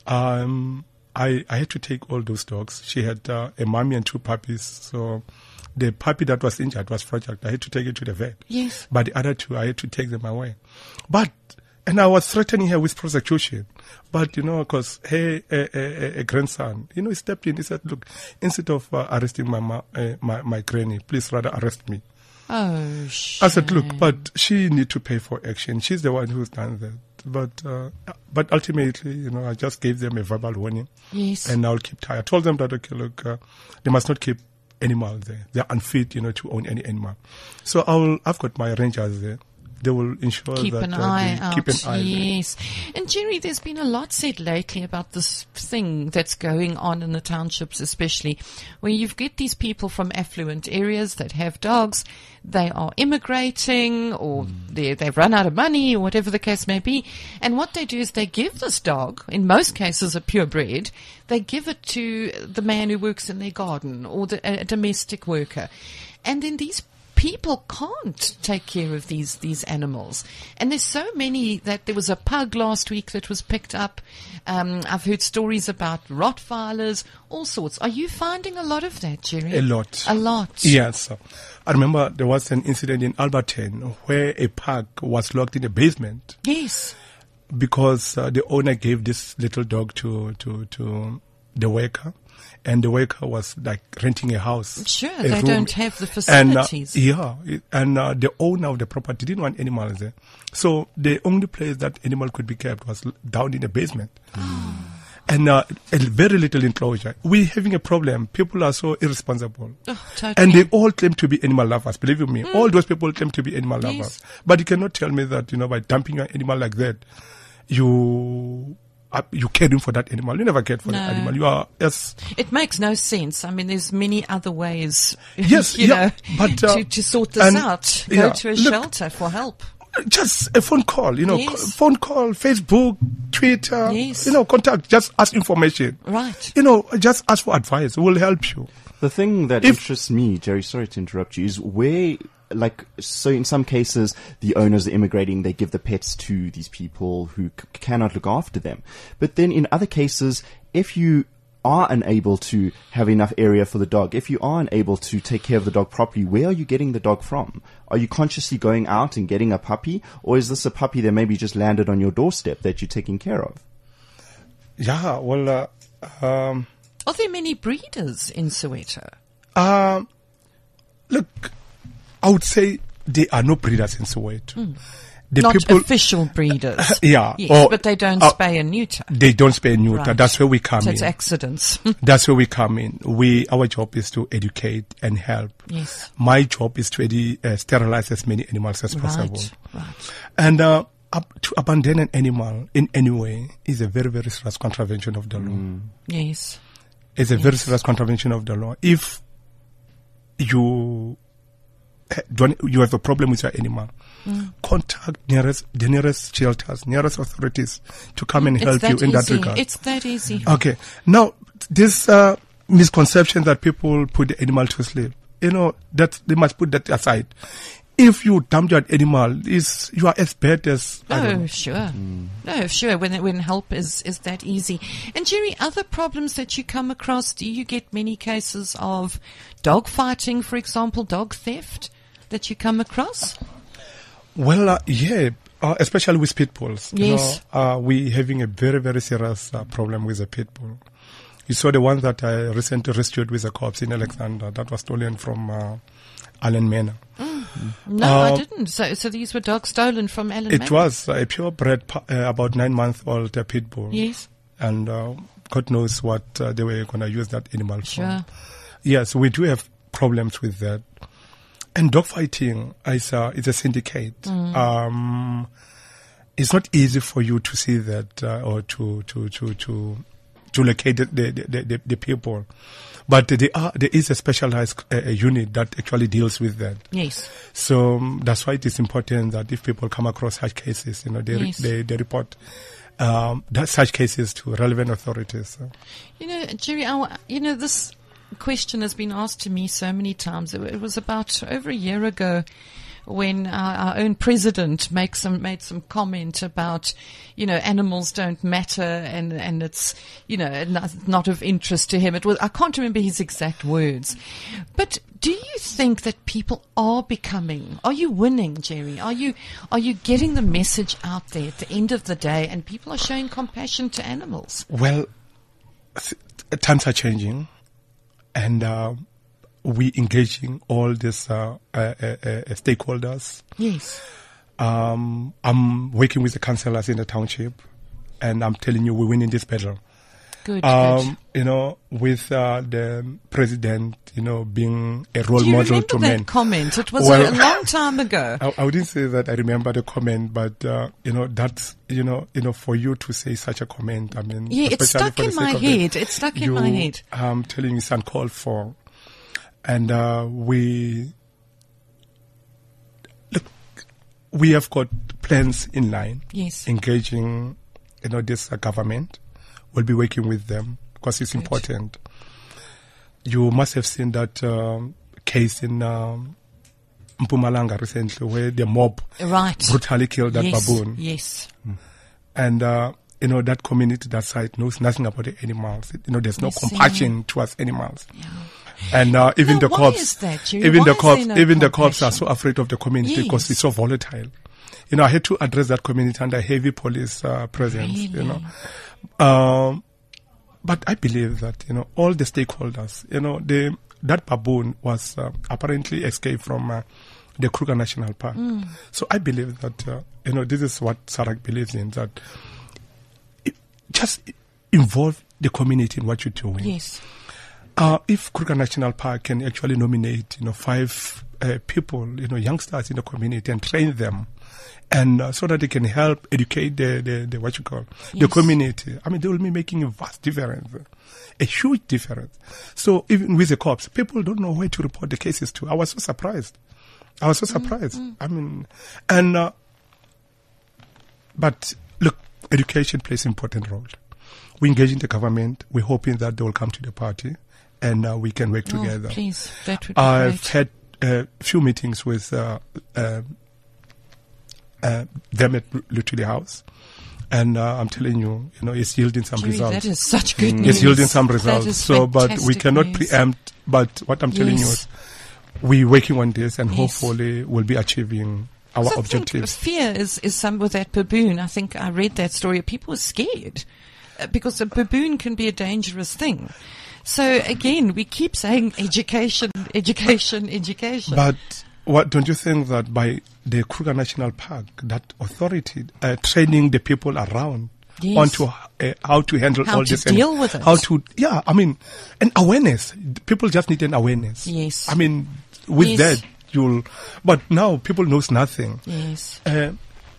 um, I I had to take all those dogs. She had uh, a mommy and two puppies. So the puppy that was injured was fractured. I had to take it to the vet. Yes. But the other two, I had to take them away. But, and I was threatening her with prosecution. But, you know, because her a, a, a grandson, you know, he stepped in. He said, look, instead of uh, arresting my, ma- uh, my my granny, please rather arrest me. Oh, shit. I said, look, but she need to pay for action. She's the one who's done that. But, uh, but ultimately, you know, I just gave them a verbal warning. Yes. And I'll keep ties. I told them that, okay, look, uh, they must not keep animals there. They're unfit, you know, to own any animal. So I'll, I've got my rangers there. They will ensure Keep that an uh, eye they out. keep an eye there. Yes. And Jerry, there's been a lot said lately about this thing that's going on in the townships, especially where you've got these people from affluent areas that have dogs. They are immigrating or they, they've run out of money or whatever the case may be. And what they do is they give this dog, in most cases a purebred, they give it to the man who works in their garden or the, a domestic worker. And then these people can't take care of these, these animals. And there's so many that there was a pug last week that was picked up. Um, I've heard stories about Rottweilers, all sorts. Are you finding a lot of that, Jerry? A lot. A lot. Yes. I remember there was an incident in Alberton where a pug was locked in a basement Yes. because uh, the owner gave this little dog to, to, to the worker. And the worker was like renting a house. Sure, a they room. don't have the And, uh, facilities. yeah, it- and uh, the owner of the property didn't want animals there. So the only place that animal could be kept was l- down in the basement. And uh, a very little enclosure. We're having a problem. People are so irresponsible. Oh, totally. And they all claim to be animal lovers. Believe you me, all those people claim to be animal Yes. lovers. But you cannot tell me that, you know, by dumping your animal like that, you uh, you caring for that animal. You never cared for No. that animal. You are yes. It makes no sense. I mean, there's many other ways, Yes, you yeah, know, but, uh, to, to sort this and, out. Go yeah, to a look, shelter for help. Just a phone call, you know, Yes. c- phone call, Facebook, Twitter, Yes. you know, contact, just ask information. Right. You know, just ask for advice. We'll help you. The thing that If- interests me, Jerry, sorry to interrupt you, is where, like, so in some cases, the owners are immigrating, they give the pets to these people who c- cannot look after them. But then in other cases, if you are unable to have enough area for the dog, if you are unable to take care of the dog properly, where are you getting the dog from? Are you consciously going out and getting a puppy, or is this a puppy that maybe just landed on your doorstep that you're taking care of? Yeah, well, uh, um, Are there many breeders in Soweto? Um, look, I would say there are no breeders in Soweto. Mm. The Not people, official breeders. yeah, Yes, or, but they don't uh, spay and neuter. They don't spay and neuter. Right. That's where we come So in. it's accidents. That's where we come in. We, our job is to educate and help. Yes. My job is to edu- uh, sterilize as many animals as possible. Right, right. And uh, up to abandon an animal in any way is a very, very serious contravention of the law. Mm. Yes. It's a Yes. very serious contravention of the law. If you don't, you have a problem with your animal, mm. contact nearest, the nearest shelters, nearest authorities to come and It's help that you in easy. that regard. It's that easy. Okay. Now, this uh, misconception that people put the animal to sleep, you know, that they must put that aside. If you dump your animal, is you are as bad as. I don't Oh, know. sure. Mm. No, sure. When when help is, is that easy. And Jerry, other problems that you come across, do you get many cases of dog fighting, for example, dog theft that you come across? Well, uh, yeah, uh, especially with pit bulls. Yes. You know, uh, we having a very, very serious uh, problem with a pit bull. You saw the one that I recently rescued with the cops in Alexander that was stolen from uh, Allen Manor. Mm. No, I Uh, didn't. So, so these were dogs stolen from Allen It Manor? was a purebred, pu- uh, about nine month old uh, pit bull. Yes. And uh, God knows what uh, they were going to use that animal Sure. for. Yes, we do have problems with that. And dog fighting is a, is a syndicate. Mm. Um, it's not easy for you to see that uh, or to to to to to locate the the, the, the, the people. But there are there is a specialized uh, unit that actually deals with that. Yes. So um, that's why it is important that if people come across such cases, you know, they Yes. they, they report um, that such cases to relevant authorities. So. You know, Jerry, I, wa- you know, this question has been asked to me so many times. It, it was about over a year ago when our, our own president make some, made some comment about, you know, animals don't matter and, and it's, you know, not, not of interest to him. It was, I can't remember his exact words. But do you think that people are becoming, are you winning, Jerry? Are you, are you getting the message out there at the end of the day and people are showing compassion to animals? Well, th- times are changing, and uh, we engaging all these uh, uh, uh, uh, stakeholders. Yes. Um, I'm working with the councillors in the township, and I'm telling you, we're winning this battle. Good, Um, good. you know, with uh, the president, you know, being a role Do you model remember to that men. comment? It was Well- a long time ago. I, I wouldn't say that I remember the comment, but uh, you know, that's you know, you know, for you to say such a comment, I mean, Yeah, it's especially stuck for the in sake my of it, head. It's stuck in you, my head. I'm telling you, it's uncalled for, and uh, we look, we have got plans in line. Yes. Engaging, you know, this uh, government. We'll be working with them because it's Good. important. You must have seen that um, case in um, Mpumalanga recently where the mob Right. brutally killed that yes. baboon. Yes. And, uh, you know, that community, that side knows nothing about the animals. You know, there's no Yes, compassion towards animals. And uh, even Now, the why cops, is that, Jerry? even Why the is cops, there no even the cops are compassion? so afraid of the community because Yes. it's so volatile. You know, I had to address that community under heavy police uh, presence. You Really? know, um, but I believe that you know all the stakeholders. You know, the that baboon was uh, apparently escaped from uh, the Kruger National Park. Mm. So I believe that uh, you know this is what Sarak believes in, that it, just involve the community in what you're doing. Yes. Uh, if Kruger National Park can actually nominate, you know, five uh, people, you know, youngsters in the community and train them, and uh, so that they can help educate the, the, the what you call the Yes. community. I mean, they will be making a vast difference, a huge difference. So even with the cops, people don't know where to report the cases to. I was so surprised. I was so surprised. Mm-hmm. I mean, and uh, but look, education plays an important role. We engage in the government. We're hoping that they will come to the party, and uh, we can work Oh, together. please, that would be I've great. had a few meetings with uh, uh, uh, them at Lutuli House, And uh, I'm telling you, you know, it's yielding some Jerry, results. that is such good news. It's yielding some That results. is So, but we fantastic cannot news. preempt. But what I'm telling you Yes. is, we're working on this, and Yes. hopefully we'll be achieving our So I think objectives. fear is, is some with that baboon. I think I read that story. People were scared uh, because a baboon can be a dangerous thing. So again, we keep saying education, education, education. But what don't you think that by the Kruger National Park, that authority uh, training the people around Yes. onto uh, how to handle How all to this, and deal with it. how to yeah, I mean, an awareness. People just need an awareness. Yes. I mean, with Yes. that you'll. But now people knows nothing. Yes. Uh,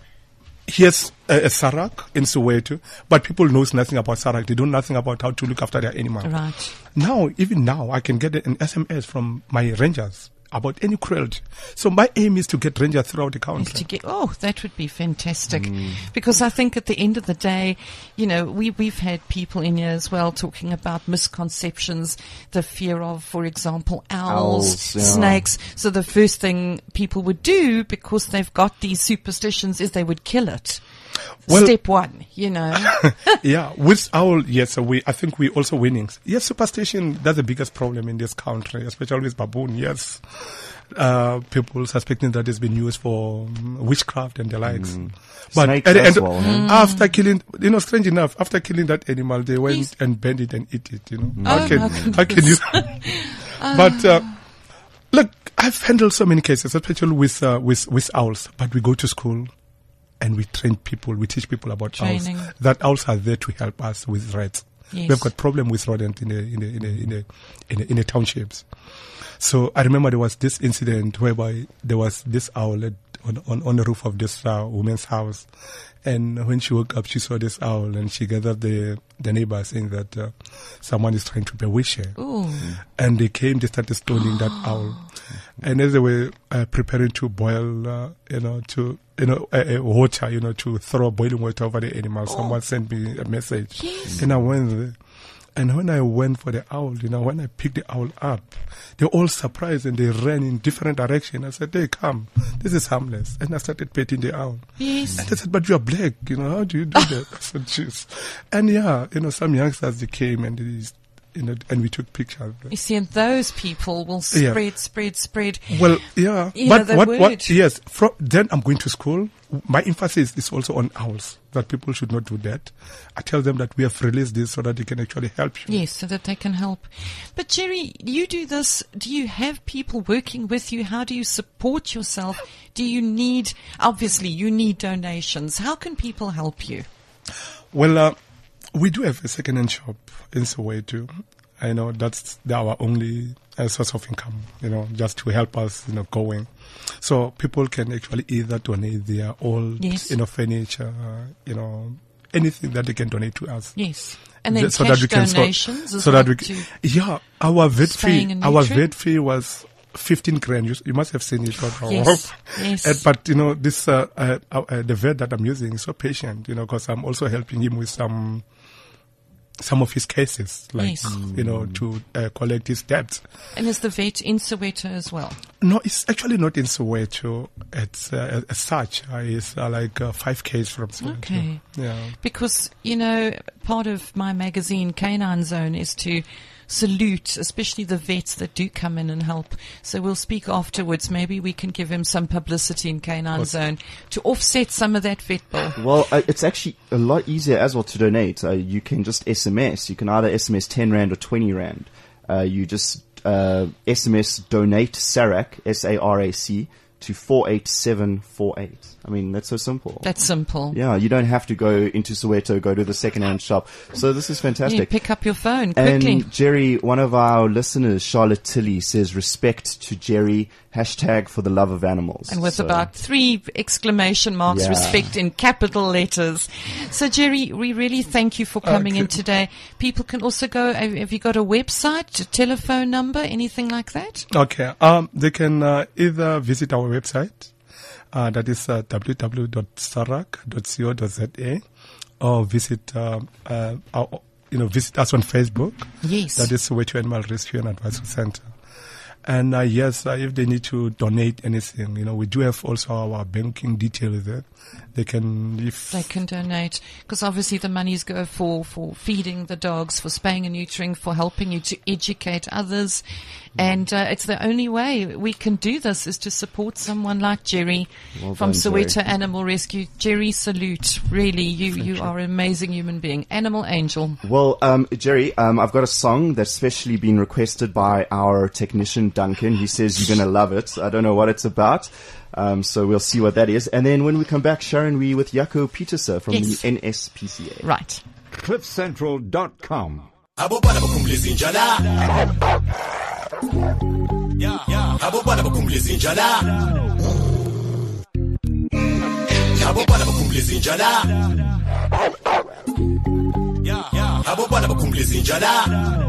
here's a, a Sarak in Soweto, but people knows nothing about Sarak. They don't know nothing about how to look after their animal. Right. Now, even now, I can get an S M S from my rangers about any cruelty. So my aim is to get rangers throughout the Is country. to get, oh, that would be fantastic. Mm. Because I think at the end of the day, you know, we, we've had people in here as well talking about misconceptions, the fear of, for example, owls, Owls, yeah. snakes. So the first thing people would do, because they've got these superstitions, is they would kill it. Well- Step one, you know. Yeah, with owl, yes, we, I think we're also winning. Yes, superstition, that's the biggest problem in this country, especially with baboon, yes. Uh, people suspecting that it's been used for um, witchcraft and the likes. But Snakes at the as end, well, huh? after killing, you know, strange enough, after killing that animal, they went Yes. and burned it and eat it, you know. Oh, how can, my how can you? But, uh, look, I've handled so many cases, especially with, uh, with, with owls, but we go to school. And we train people, we teach people about Training. owls. That owls are there to help us with rats. Yes. We've got problem with rodent in the in the in the in the in the, in the townships. So I remember there was this incident whereby there was this owl at, on, on on the roof of this uh, woman's house, and when she woke up, she saw this owl, and she gathered the the neighbors saying that uh, someone is trying to bewitch her. Ooh. And they came, they started stoning that owl. And as they were uh, preparing to boil, uh, you know, to, you know, uh, uh, water, you know, to throw boiling water over the animal, someone sent me a message. Yes. And I went there. And when I went for the owl, you know, when I picked the owl up, they were all surprised and they ran in different directions. I said, hey, come, this is harmless. And I started petting the owl. Yes. And they said, but you are black, you know, how do you do that? I said, jeez. And yeah, you know, some youngsters, they came and they, you know, and we took pictures. You see, and those people will Yeah. spread, spread, spread. Well, yeah, You know, but the what, word. what, yes, from, then I'm going to school. My emphasis is also on owls, that people should not do that. I tell them that we have released this so that they can actually help you. Yes, so that they can help. But Jerry, you do this. Do you have people working with you? How do you support yourself? Do you need, obviously, you need donations. How can people help you? Well, uh, we do have a second-hand shop in Soweto. I know that's our only uh, source of income, you know, just to help us, you know, going. So people can actually either donate their old, Yes. you know, furniture, uh, you know, anything that they can donate to us. Yes. And then so cash that we can donations so, as so well that we to can, yeah, our vet spaying fee, and our neutering? vet fee was fifteen grand. You, you must have seen it. Yes, yes. And, but you know, this uh, uh, uh, the vet that I'm using is so patient, you know, because I'm also helping him with some some of his cases, like Yes. you know, to uh, collect his debts. And is the vet in Soweto as well? No, it's actually not in Soweto. It's uh, as such. Uh, it's uh, like uh, five Ks from Soweto. Okay. Yeah. Because, you know, part of my magazine, Canine Zone, is to salute, especially the vets that do come in and help. So we'll speak afterwards. Maybe we can give him some publicity in Canine Zone to offset some of that vet bill. Well, uh, it's actually a lot easier as well to donate. Uh, you can just S M S. You can either S M S ten rand or twenty rand. Uh, you just uh, S M S donate Sarac, S A R A C, to four eight seven four eight. I mean, that's so simple. That's simple. Yeah, you don't have to go into Soweto, go to the second-hand shop. So this is Yeah, fantastic. pick up your phone quickly. And Jerry, one of our listeners, Charlotte Tilly, says respect to Jerry, hashtag for the love of animals. And with So- about three exclamation marks, Yeah. respect in capital letters. So, Jerry, we really thank you for coming in Okay. today. People can also go, have have you got a website, a telephone number, anything like that? Okay. Um, they can uh, either visit our website, uh, that is uh, w w w dot sarac dot co dot z a, or visit, uh, uh, our, you know, visit us on Facebook. Yes. That is Soweto Animal Rescue and Advisory Center. And uh, yes, uh, if they need to donate anything, you know, we do have also our banking details there. They can, if They can donate, because obviously the monies go for, for feeding the dogs, for spaying and neutering, for helping you to educate others. And uh, it's the only way we can do this is to support someone like Jerry Well from done, Soweto Jerry. Animal Rescue. Jerry, salute. Really, you, you are an amazing human being. Animal angel. Well, um, Jerry, um, I've got a song that's specially been requested by our technician, Duncan. He says you're going to love it. I don't know what it's about. Um, so we'll see what that is. And then when we come back, Sharon, we with Jaco Pieterse from Yes. the N S P C A. Right. cliff central dot com. Abo bana bakumbuliza injala. Yeah, yeah. Abo bana bakumbuliza injala. Abo bana bakumbuliza injala. Yeah, yeah. Abo bana bakumbuliza injala.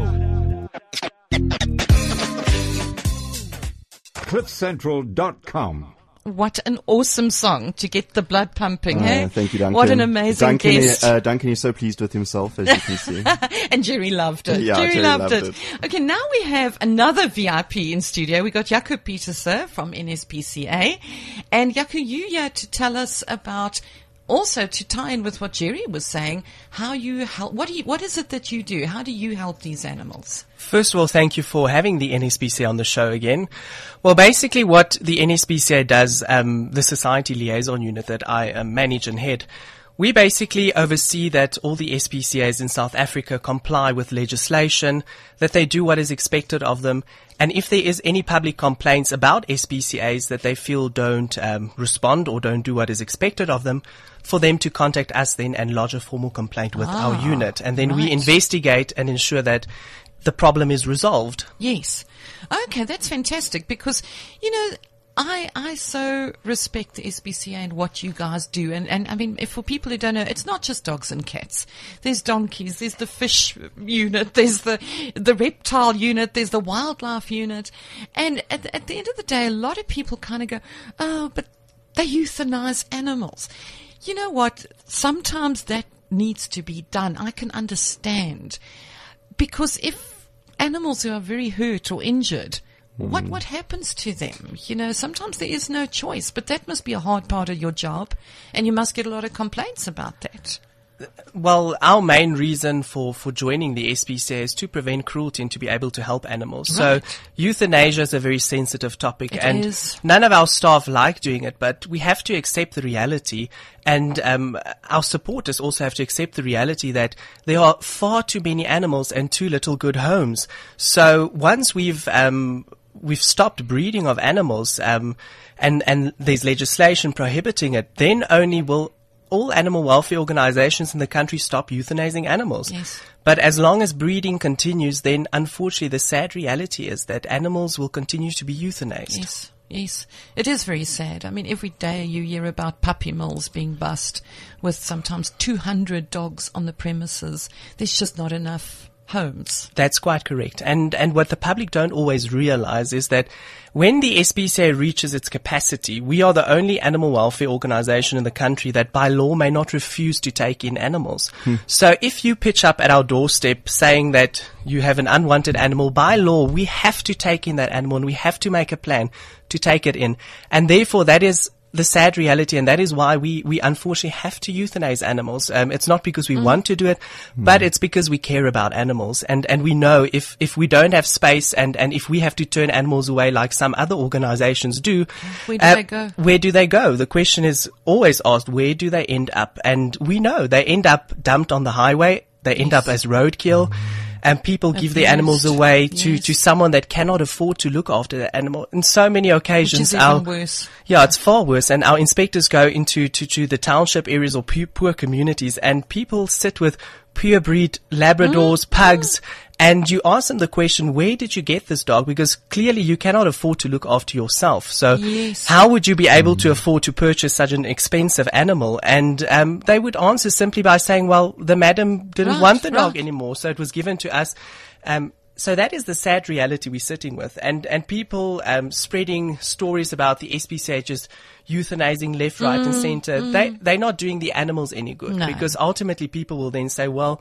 cliff central dot com. What an awesome song to get the blood pumping, Uh, hey? thank you, Duncan. What an amazing Duncan, guest. Uh, Duncan is so pleased with himself, as you can see. And Jerry loved it. Yeah, Jerry, Jerry loved, loved it. Okay, now we have another V I P in studio. We got Jaco Pieterse from N S P C A. And Jaco, you here to tell us about, also to tie in with what Jerry was saying, how you help, what do you, what is it that you do? How do you help these animals? First of all, thank you for having the N S P C A on the show again. Well, basically what the N S P C A does, um, the Society Liaison Unit that I uh, manage and head, we basically oversee that all the S P C As in South Africa comply with legislation, that they do what is expected of them, and if there is any public complaints about S P C As that they feel don't um, respond or don't do what is expected of them, for them to contact us then and lodge a formal complaint with Ah, our unit. And then we right. investigate and ensure that the problem is resolved. Yes. Okay, that's fantastic because, you know, I, I so respect the S P C A and what you guys do. And, and I mean, if for people who don't know, it's not just dogs and cats. There's donkeys, there's the fish unit, there's the, the reptile unit, there's the wildlife unit. And at, at the end of the day, a lot of people kind of go, oh, but they euthanize animals. You know what? Sometimes that needs to be done. I can understand. Because if animals who are very hurt or injured, what what happens to them? You know, sometimes there is no choice, but that must be a hard part of your job, and you must get a lot of complaints about that. Well, our main reason for, for joining the S P C A is to prevent cruelty and to be able to help animals. Right. So euthanasia is a very sensitive topic, It and is. none of our staff like doing it, but we have to accept the reality, and um, our supporters also have to accept the reality that there are far too many animals and too little good homes. So once we've um, we've stopped breeding of animals, um, and and there's legislation prohibiting it, then only will all animal welfare organizations in the country stop euthanizing animals. Yes. But as long as breeding continues, then unfortunately the sad reality is that animals will continue to be euthanized. Yes, yes. It is very sad. I mean, every day you hear about puppy mills being bust with sometimes two hundred dogs on the premises. There's just not enough homes. That's quite correct. And and what the public don't always realize is that when the S P C A reaches its capacity, we are the only animal welfare organization in the country that by law may not refuse to take in animals. Hmm. So if you pitch up at our doorstep saying that you have an unwanted animal, by law we have to take in that animal and we have to make a plan to take it in. And therefore that is the sad reality, and that is why we, we unfortunately have to euthanize animals. Um, it's not because we mm. want to do it, but it's because we care about animals. And, and we know if, if we don't have space and, and if we have to turn animals away like some other organizations do, Where do uh, they go? Where do they go? The question is always asked, where do they end up? And we know they end up dumped on the highway. They end Yes. up as roadkill. And people give their Abused. animals away to, Yes. to someone that cannot afford to look after the animal. In so many occasions, Which is our, even worse. yeah, it's far worse. And our inspectors go into to, to the township areas or pu- poor communities, and people sit with purebred Labradors, Mm, pugs, and you ask them the question, where did you get this dog? Because clearly you cannot afford to look after yourself. So Yes. how would you be able to afford to purchase such an expensive animal? And um, they would answer simply by saying, well, the madam didn't Right, want the dog right. anymore, so it was given to us. Um, so that is the sad reality we're sitting with. And, and people um, spreading stories about the S P C A just euthanizing left, right and center. They, they're not doing the animals any good, No. because ultimately people will then say, well,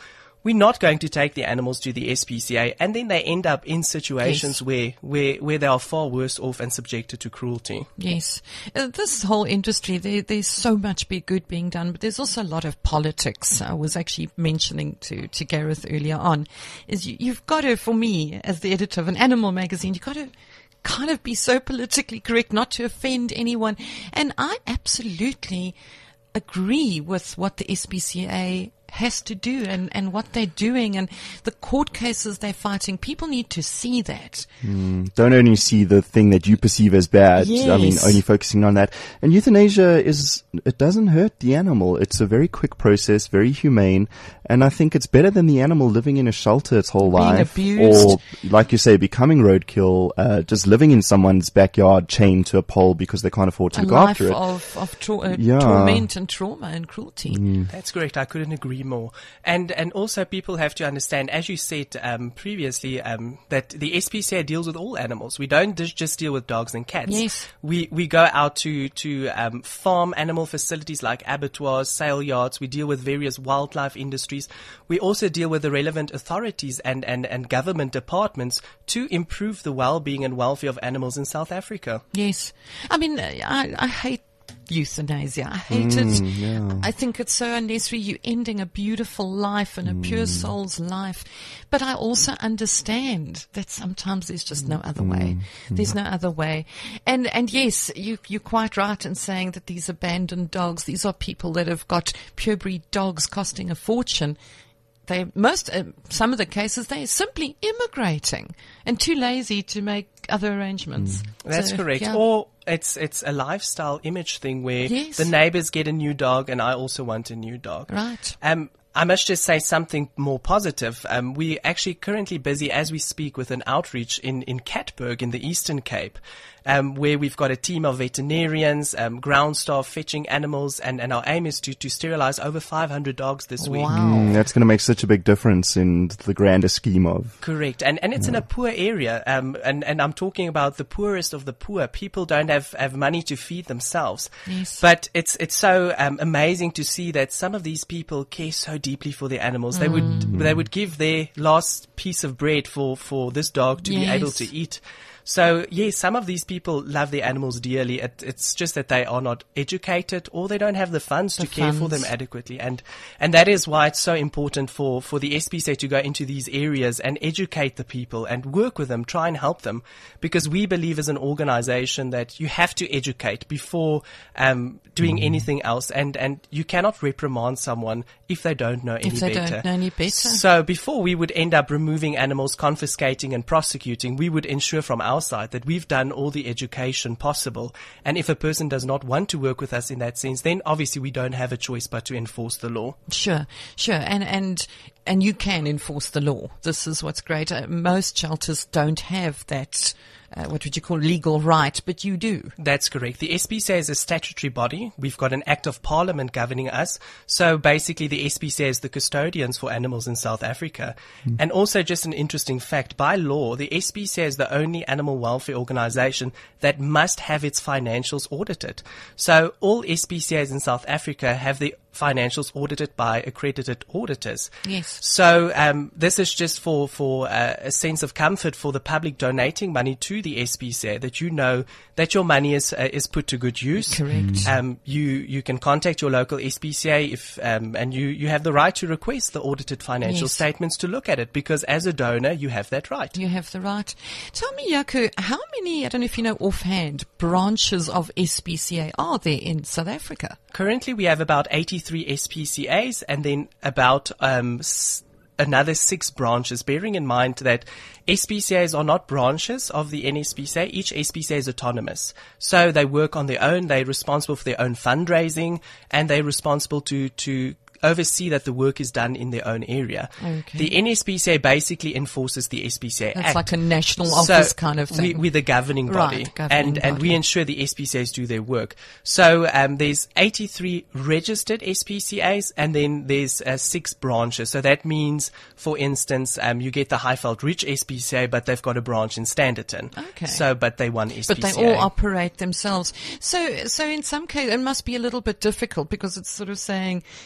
we're not going to take the animals to the S P C A, and then they end up in situations Yes. where, where, where they are far worse off and subjected to cruelty. Yes. Uh, this whole industry, there, there's so much be good being done, but there's also a lot of politics. I was actually mentioning to, to Gareth earlier on, is you, you've got to, for me, as the editor of an animal magazine, you've got to kind of be so politically correct not to offend anyone. And I absolutely agree with what the S P C A has to do and, and what they're doing and the court cases they're fighting. People need to see that. Mm, don't only see the thing that you perceive as bad. Yes. I mean, only focusing on that. And euthanasia is, it doesn't hurt the animal. It's a very quick process, very humane. And I think it's better than the animal living in a shelter its whole Being life. abused. Or, like you say, becoming roadkill, uh, just living in someone's backyard chained to a pole because they can't afford to A look life after it. of, of tra- uh, Yeah. torment and trauma and cruelty. That's correct. I couldn't agree more. And and also people have to understand, as you said um, previously, um, that the S P C A deals with all animals. We don't just just deal with dogs and cats. Yes. We we go out to to um, farm animal facilities like abattoirs, sale yards. We deal with various wildlife industries. We also deal with the relevant authorities and, and, and government departments to improve the well-being and welfare of animals in South Africa. Yes. I mean, I, I hate euthanasia. I hate it. I think it's so unnecessary. You're ending a beautiful life and a pure soul's life. But I also understand that sometimes there's just no other way. There's no other way. And, and yes, you, you're quite right in saying that these abandoned dogs, these are people that have got purebred dogs costing a fortune. They most, uh, some of the cases, they're simply immigrating and too lazy to make other arrangements. That's So, correct. yeah. Or it's it's a lifestyle image thing where Yes. the neighbors get a new dog and I also want a new dog. Right. Um, I must just say something more positive. Um, we're actually currently busy as we speak with an outreach in, in Catburg in the Eastern Cape, um, where we've got a team of veterinarians, um, ground staff fetching animals, and, and our aim is to, to sterilize over five hundred dogs this week. Wow. Mm, that's going to make such a big difference in the grander scheme of. Correct. And and it's in a poor area. Um and, and I'm talking about the poorest of the poor. People don't have, have money to feed themselves. Yes. But it's it's so um, amazing to see that some of these people care so deeply for their animals. They would they would give their last piece of bread for, for this dog to be able Yes. to eat. So, yes, some of these people love their animals dearly. It, it's just that they are not educated or they don't have the funds The to care for them funds. adequately. And, and that is why it's so important for, for the S P C A to go into these areas and educate the people and work with them, try and help them. Because we believe as an organization that you have to educate before um, doing Mm-hmm. anything else. And, and you cannot reprimand someone if they don't know any If they better. don't know any better. So before we would end up removing animals, confiscating and prosecuting, we would ensure from our side that we've done all the education possible. And if a person does not want to work with us in that sense, then obviously we don't have a choice but to enforce the law. Sure, sure. And, and, and you can enforce the law. This is what's great. Uh, most shelters don't have that, uh, what would you call legal right, but you do. That's correct. The S P C A is a statutory body. We've got an Act of Parliament governing us. So basically the S P C A is the custodians for animals in South Africa. Mm. And also just an interesting fact, by law, the S P C A is the only animal welfare organization that must have its financials audited. So all S P C As in South Africa have the financials audited by accredited auditors. Yes. So um, this is just for, for uh, a sense of comfort for the public donating money to the S P C A, that you know that your money is uh, is put to good use. Correct. Um, you you can contact your local S P C A if um, and you, you have the right to request the audited financial Yes. statements to look at it, because as a donor you have that right. You have the right. Tell me, Jaco, how many, I don't know if you know offhand, branches of S P C A are there in South Africa? Currently we have about eighty-three S P C As and then about um, s- another six branches, bearing in mind that S P C As are not branches of the N S P C A. Each S P C A is autonomous. So they work on their own, they're responsible for their own fundraising, and they're responsible to, to oversee that the work is done in their own area. Okay. The N S P C A basically enforces the S P C A That's Act. like a national So office kind of thing. We, we're the governing body, Right, governing and and we body. ensure the S P C As do their work. So um, there's eighty-three registered S P C As, and then there's uh, six branches. So that means, for instance, um, you get the Highveld Ridge S P C A, but they've got a branch in Standerton. Okay. So, but they one S P C A. But they all operate themselves. So, so in some cases, it must be a little bit difficult because it's sort of saying your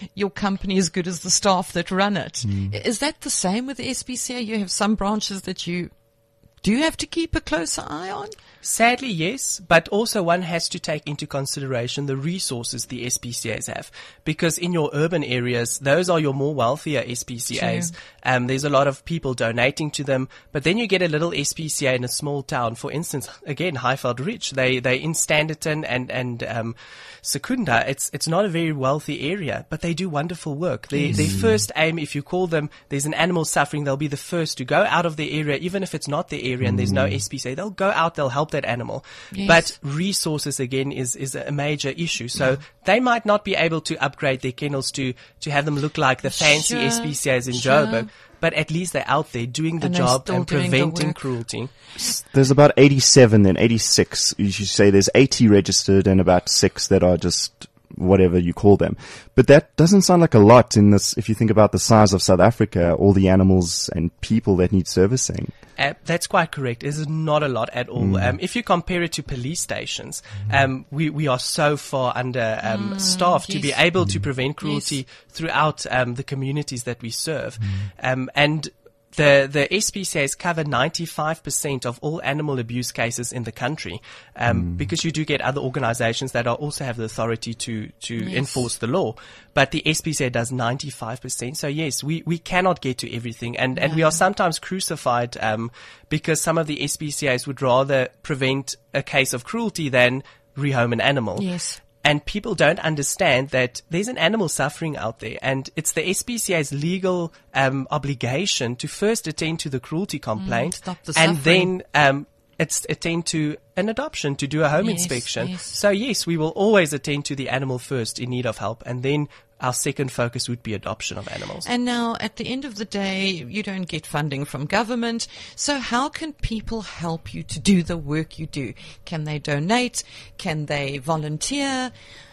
company as good as the staff that run it. Mm. Is that the same with the S P C A? You have some branches that you do have to keep a closer eye on? Sadly, yes, but also one has to take into consideration the resources the S P C As have, because in your urban areas, those are your more wealthier S P C As. Um, there's a lot of people donating to them, but then you get a little S P C A in a small town. For instance, again, Highveld Ridge, they they in Standerton and and um, Secunda. It's it's not a very wealthy area, but they do wonderful work. They, Yes. Their first aim, if you call them, there's an animal suffering, they'll be the first to go out of the area, even if it's not the area and there's no S P C A. They'll go out, they'll help that animal. Yes. But resources again is, is a major issue. So yeah. they might not be able to upgrade their kennels to, to have them look like the fancy Sure, S P C As in sure. Joburg. But at least they're out there doing the And they're job still and doing the preventing work. cruelty. There's about eighty-seven, then eighty-six. You should say there's eighty registered and about six that are just whatever you call them. But that doesn't sound like a lot in this, if you think about the size of South Africa, all the animals and people that need servicing. Uh, that's quite correct. It is not a lot at all. Mm. Um, if you compare it to police stations, um, we, we are so far under um, Mm, staffed to be yes. able to prevent cruelty Yes. throughout um, the communities that we serve. Um, and The, the S P C As cover ninety-five percent of all animal abuse cases in the country, um, because you do get other organizations that are also have the authority to, to Yes. enforce the law. But the S P C A does ninety-five percent. So yes, we, we cannot get to everything. And, and we are sometimes crucified, um, because some of the S P C As would rather prevent a case of cruelty than rehome an animal. Yes. And people don't understand that there's an animal suffering out there, and it's the S P C A's legal um, obligation to first attend to the cruelty complaint, Mm, stop the and suffering. then um, it's attend to an adoption, to do a home Yes, inspection. yes. So yes, we will always attend to the animal first in need of help, and then our second focus would be adoption of animals. And now, at the end of the day, you don't get funding from government. So how can people help you to do the work you do? Can they donate? Can they volunteer?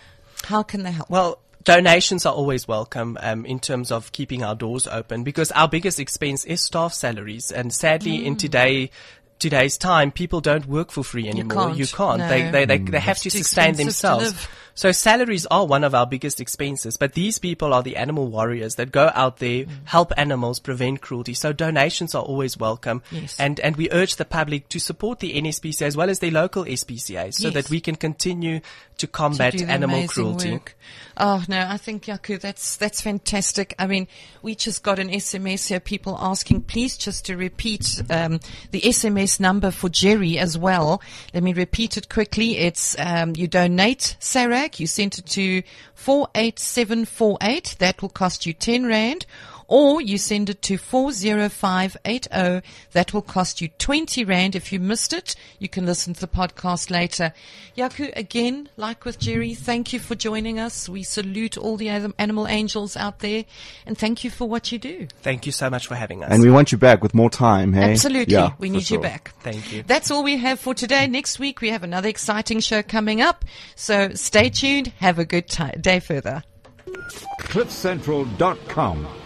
How can they help? Well, donations are always welcome um, in terms of keeping our doors open, because our biggest expense is staff salaries. And sadly, Mm. in today today's time, people don't work for free anymore. can't. You can't. No. They they they, they have It's to too sustain expensive to themselves. live. So salaries are one of our biggest expenses, but these people are the animal warriors that go out there, help animals, prevent cruelty. So donations are always welcome. Yes. And and we urge the public to support the N S P C A as well as their local S P C As, so Yes. that we can continue to combat to do the animal amazing cruelty. work. Oh no, I think Yaku, that's that's fantastic. I mean, we just got an S M S here, people asking, please just to repeat um, the S M S number for Jerry as well. Let me repeat it quickly. It's um, you donate S A R A C, you send it to four eight seven four eight. That will cost you ten rand. Or you send it to four zero five eight zero. That will cost you twenty rand. If you missed it, you can listen to the podcast later. Yaku, again, like with Jerry, thank you for joining us. We salute all the other animal angels out there, and thank you for what you do. Thank you so much for having us. And we want you back with more time, hey? Absolutely. Yeah, we for need you sure. back. Thank you. That's all we have for today. Next week, we have another exciting show coming up. So stay tuned. Have a good ti day further. cliff central dot com